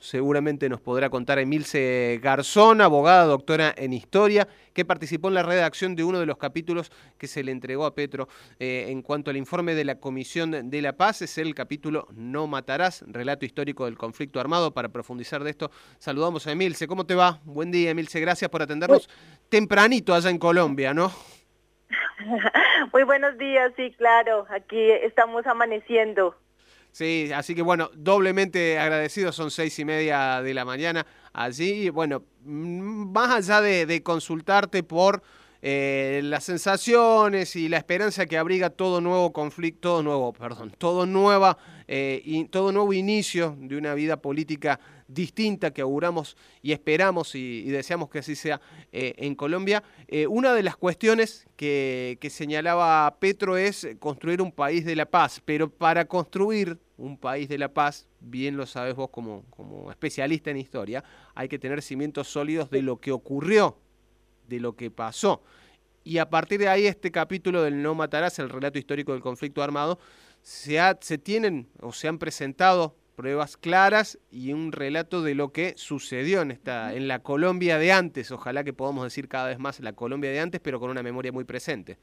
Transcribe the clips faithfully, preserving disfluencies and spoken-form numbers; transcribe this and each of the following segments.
seguramente nos podrá contar Emilce Garzón, abogada, doctora en Historia, que participó en la redacción de uno de los capítulos que se le entregó a Petro eh, en cuanto al informe de la Comisión de la Paz. Es el capítulo No matarás, relato histórico del conflicto armado. Para profundizar de esto, saludamos a Emilce. ¿Cómo te va? Buen día, Emilce. Gracias por atendernos tempranito allá en Colombia, ¿no? Muy buenos días, sí, claro, aquí estamos amaneciendo. Sí, así que bueno, doblemente agradecidos, son seis y media de la mañana allí. Bueno, más allá de, de consultarte por eh, las sensaciones y la esperanza que abriga todo nuevo conflicto, todo nuevo, perdón, todo nueva, eh, y todo nuevo inicio de una vida política distinta que auguramos y esperamos y, y deseamos que así sea eh, en Colombia. Eh, una de las cuestiones que, que señalaba Petro es construir un país de la paz, pero para construir un país de la paz, bien lo sabes vos como, como especialista en historia, hay que tener cimientos sólidos de lo que ocurrió, de lo que pasó. Y a partir de ahí este capítulo del No matarás, el relato histórico del conflicto armado, se, ha, se tienen o se han presentado pruebas claras y un relato de lo que sucedió en, esta, en la Colombia de antes. Ojalá que podamos decir cada vez más la Colombia de antes, pero con una memoria muy presente.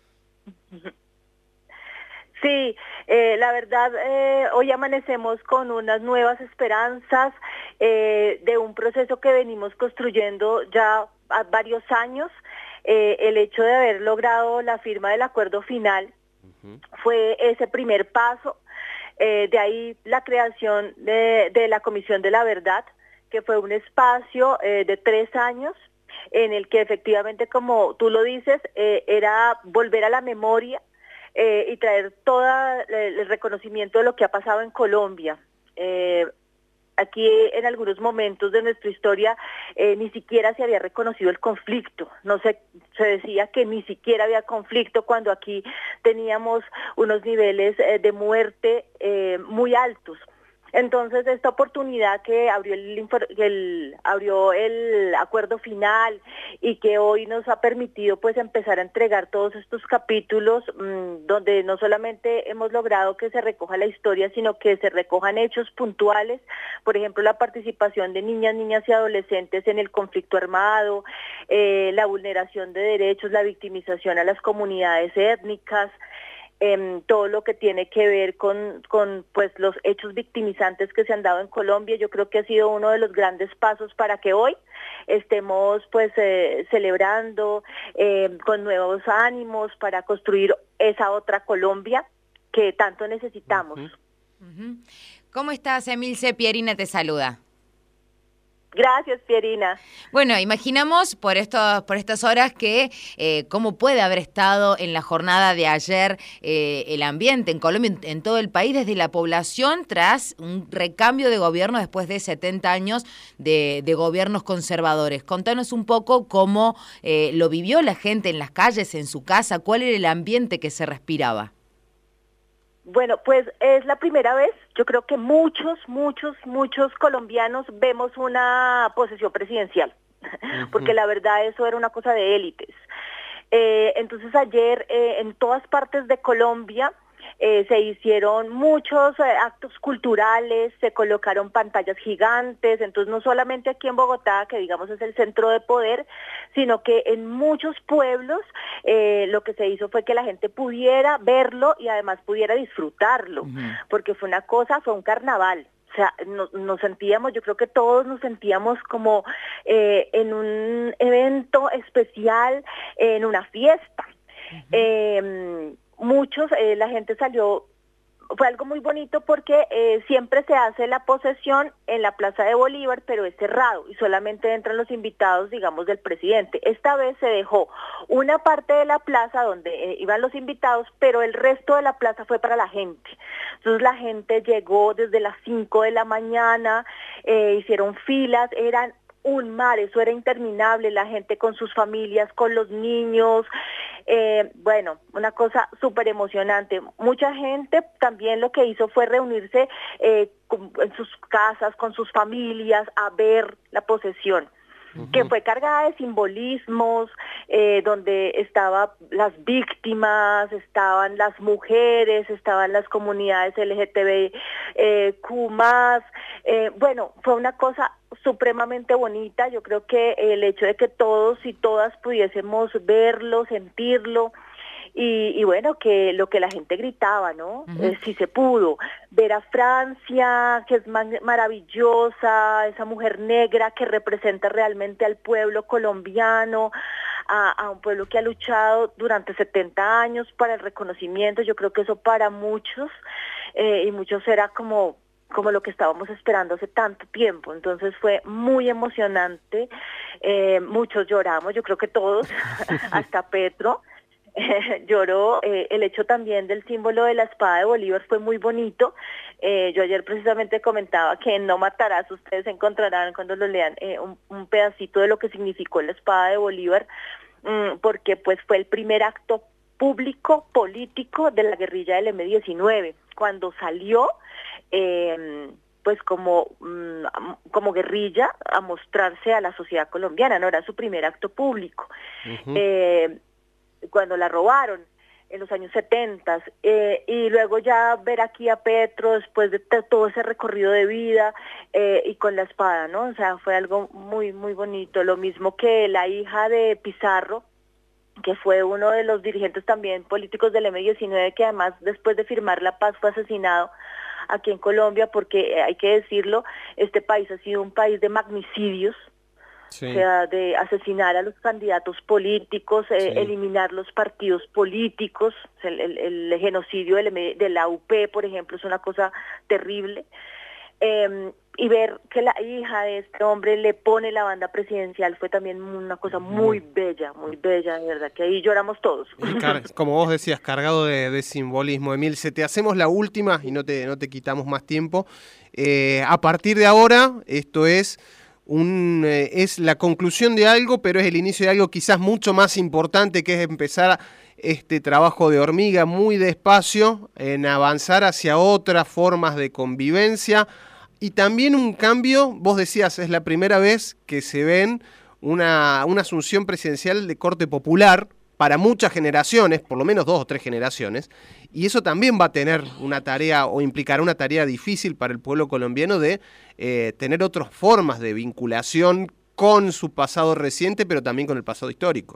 Sí, eh, la verdad, eh, hoy amanecemos con unas nuevas esperanzas eh, de un proceso que venimos construyendo ya a varios años. Eh, el hecho de haber logrado la firma del acuerdo final uh-huh. fue ese primer paso. Eh, de ahí la creación de, de la Comisión de la Verdad, que fue un espacio eh, de tres años en el que efectivamente, como tú lo dices, eh, era volver a la memoria eh, y traer todo el reconocimiento de lo que ha pasado en Colombia. Eh, Aquí en algunos momentos de nuestra historia eh, ni siquiera se había reconocido el conflicto, no se, se decía que ni siquiera había conflicto cuando aquí teníamos unos niveles eh, de muerte eh, muy altos. Entonces esta oportunidad que abrió el, el, abrió el acuerdo final y que hoy nos ha permitido pues empezar a entregar todos estos capítulos mmm, donde no solamente hemos logrado que se recoja la historia, sino que se recojan hechos puntuales, por ejemplo la participación de niñas, niñas y adolescentes en el conflicto armado, eh, la vulneración de derechos, la victimización a las comunidades étnicas, Eh, todo lo que tiene que ver con, con pues los hechos victimizantes que se han dado en Colombia. Yo creo que ha sido uno de los grandes pasos para que hoy estemos pues eh, celebrando eh, con nuevos ánimos para construir esa otra Colombia que tanto necesitamos. Uh-huh. Uh-huh. ¿Cómo estás, Emilce? Pierina te saluda. Gracias, Pierina. Bueno, imaginamos por estos, por estas horas que eh, cómo puede haber estado en la jornada de ayer eh, el ambiente en Colombia, en, en todo el país, desde la población, tras un recambio de gobierno después de setenta años de, de gobiernos conservadores. Contanos un poco cómo eh, lo vivió la gente en las calles, en su casa, cuál era el ambiente que se respiraba. Bueno, pues es la primera vez, yo creo que muchos, muchos, muchos colombianos vemos una posesión presidencial, uh-huh. porque la verdad eso era una cosa de élites. Eh, entonces ayer eh, en todas partes de Colombia eh, se hicieron muchos eh, actos culturales, se colocaron pantallas gigantes, entonces no solamente aquí en Bogotá, que digamos es el centro de poder, sino que en muchos pueblos eh, lo que se hizo fue que la gente pudiera verlo y además pudiera disfrutarlo, uh-huh. porque fue una cosa, fue un carnaval. O sea, nos, nos sentíamos, yo creo que todos nos sentíamos como eh, en un evento especial, en una fiesta. Uh-huh. Eh, muchos, eh, la gente salió, fue algo muy bonito porque eh, siempre se hace la posesión en la Plaza de Bolívar, pero es cerrado y solamente entran los invitados, digamos, del presidente. Esta vez se dejó una parte de la plaza donde eh, iban los invitados, pero el resto de la plaza fue para la gente. Entonces la gente llegó desde las cinco de la mañana, eh, hicieron filas, eran un mar, eso era interminable, la gente con sus familias, con los niños, eh, bueno, una cosa súper emocionante. Mucha gente también lo que hizo fue reunirse eh, con, en sus casas, con sus familias, a ver la posesión. uh-huh. que fue cargada de simbolismos, eh, donde estaban las víctimas, estaban las mujeres, estaban las comunidades L G T B Q más, eh, bueno, fue una cosa supremamente bonita. Yo creo que el hecho de que todos y todas pudiésemos verlo, sentirlo, Y, y bueno, que lo que la gente gritaba, ¿no? Uh-huh. Eh, si se pudo. Ver a Francia, que es man- maravillosa, esa mujer negra que representa realmente al pueblo colombiano, a, a un pueblo que ha luchado durante setenta años para el reconocimiento. Yo creo que eso para muchos, eh, y muchos era como... como lo que estábamos esperando hace tanto tiempo. Entonces fue muy emocionante, eh, muchos lloramos, yo creo que todos, hasta Petro, Eh, lloró. Eh, el hecho también del símbolo de la espada de Bolívar fue muy bonito. Eh, yo ayer precisamente comentaba que en No Matarás ustedes encontrarán cuando lo lean eh, un, un pedacito de lo que significó la espada de Bolívar, mmm, porque pues fue el primer acto público político de la guerrilla del eme diecinueve, cuando salió eh, pues como, mmm, como guerrilla a mostrarse a la sociedad colombiana, no era su primer acto público. Uh-huh. eh, cuando la robaron en los años setenta, eh, y luego ya ver aquí a Petro después de t- todo ese recorrido de vida eh, y con la espada, ¿no? O sea, fue algo muy, muy bonito. Lo mismo que la hija de Pizarro, que fue uno de los dirigentes también políticos del eme diecinueve, que además después de firmar la paz fue asesinado aquí en Colombia, porque eh, hay que decirlo, este país ha sido un país de magnicidios. Sí. O sea, de asesinar a los candidatos políticos, eh, sí. eliminar los partidos políticos, el, el, el genocidio del, de la U P, por ejemplo, es una cosa terrible. Eh, y ver que la hija de este hombre le pone la banda presidencial fue también una cosa muy bella, muy bella, de verdad, que ahí lloramos todos. Como vos decías, cargado de, de simbolismo. Emilce, te hacemos la última y no te, no te quitamos más tiempo. Eh, a partir de ahora, esto es... Un, eh, es la conclusión de algo, pero es el inicio de algo quizás mucho más importante, que es empezar este trabajo de hormiga muy despacio, en avanzar hacia otras formas de convivencia y también un cambio. Vos decías, es la primera vez que se ven una, una asunción presidencial de corte popular para muchas generaciones, por lo menos dos o tres generaciones, y eso también va a tener una tarea o implicará una tarea difícil para el pueblo colombiano de eh, tener otras formas de vinculación con su pasado reciente, pero también con el pasado histórico.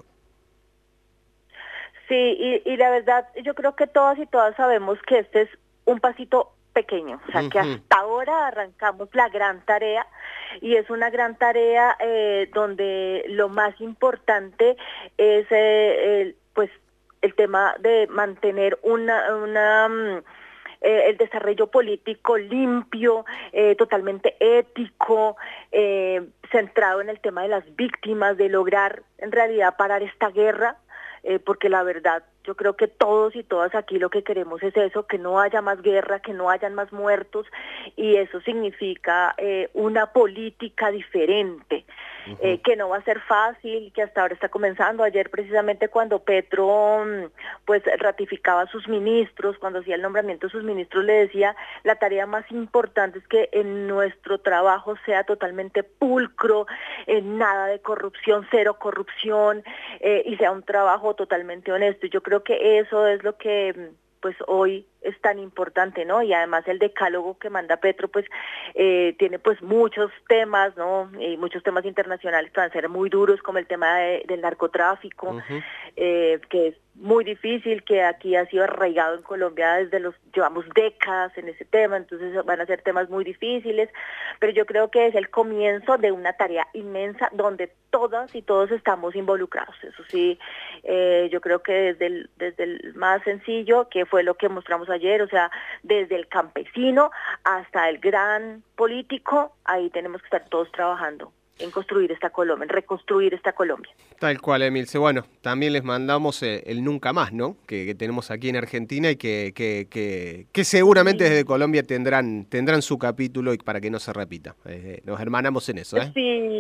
Sí, y, y la verdad, yo creo que todas y todas sabemos que este es un pasito pequeño, o sea, uh-huh. que hasta ahora arrancamos la gran tarea, y es una gran tarea eh, donde lo más importante es eh, el, pues el tema de mantener una, una eh, el desarrollo político limpio, eh, totalmente ético, eh, centrado en el tema de las víctimas, de lograr en realidad parar esta guerra, eh, porque la verdad yo creo que todos y todas aquí lo que queremos es eso, que no haya más guerra, que no hayan más muertos, y eso significa eh, una política diferente, uh-huh. eh, que no va a ser fácil, que hasta ahora está comenzando. Ayer precisamente cuando Petro pues ratificaba a sus ministros, cuando hacía el nombramiento de sus ministros, le decía, la tarea más importante es que en nuestro trabajo sea totalmente pulcro, eh, nada de corrupción, cero corrupción, eh, y sea un trabajo totalmente honesto. Yo creo que eso es lo que pues hoy es tan importante, ¿no? Y además el decálogo que manda Petro pues eh, tiene pues muchos temas, ¿no? Y muchos temas internacionales que van a ser muy duros, como el tema de, del narcotráfico, uh-huh. eh, que es muy difícil, que aquí ha sido arraigado en Colombia desde los, llevamos décadas en ese tema, entonces van a ser temas muy difíciles, pero yo creo que es el comienzo de una tarea inmensa donde todas y todos estamos involucrados. Eso sí, eh, yo creo que desde el, desde el más sencillo, que fue lo que mostramos ayer, o sea, desde el campesino hasta el gran político, ahí tenemos que estar todos trabajando en construir esta Colombia, en reconstruir esta Colombia. Tal cual, Emilce. Bueno, también les mandamos el, el nunca más, ¿no? Que, que tenemos aquí en Argentina y que, que, que, que seguramente sí. desde Colombia tendrán, tendrán su capítulo y para que no se repita. Eh, nos hermanamos en eso, ¿eh? Sí,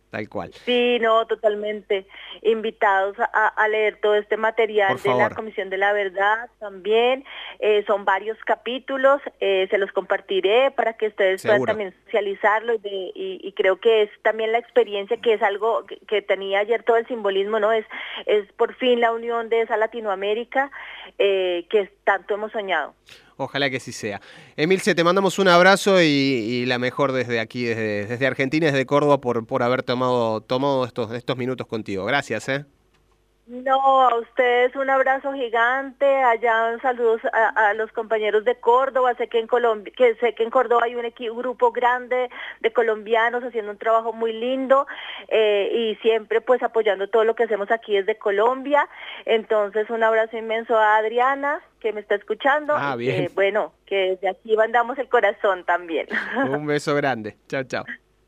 Tal cual. Sí, no, totalmente. Invitados a, a leer todo este material Por de la favor. Comisión de la Verdad también. Eh, son varios capítulos, eh, se los compartiré para que ustedes puedan Seguro. también socializarlo y, de- y, y creo que es también la experiencia que es algo que, que tenía ayer todo el simbolismo, ¿no? Es, es por fin la unión de esa Latinoamérica eh, que tanto hemos soñado. Ojalá que sí sea. Emilce, te mandamos un abrazo y, y la mejor desde aquí, desde, desde Argentina, desde Córdoba, por, por haber tomado, tomado estos, estos minutos contigo. Gracias, ¿eh? No, a ustedes un abrazo gigante, allá saludos a, a los compañeros de Córdoba, sé que en Colombia, que sé que en Córdoba hay un, equipo, un grupo grande de colombianos haciendo un trabajo muy lindo eh, y siempre pues apoyando todo lo que hacemos aquí desde Colombia. Entonces un abrazo inmenso a Adriana que me está escuchando Ah, y bien. que bueno, que desde aquí mandamos el corazón también. Un beso grande. Chao, chao.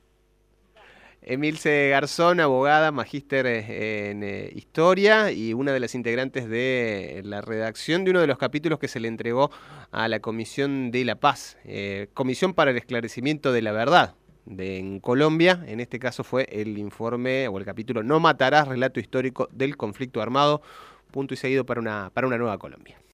Emilce Garzón, abogada, magíster eh, en eh, Historia y una de las integrantes de la redacción de uno de los capítulos que se le entregó a la Comisión de la Paz, eh, Comisión para el Esclarecimiento de la Verdad de, en Colombia. En este caso fue el informe o el capítulo No matarás, relato histórico del conflicto armado, punto y seguido para una, para una nueva Colombia.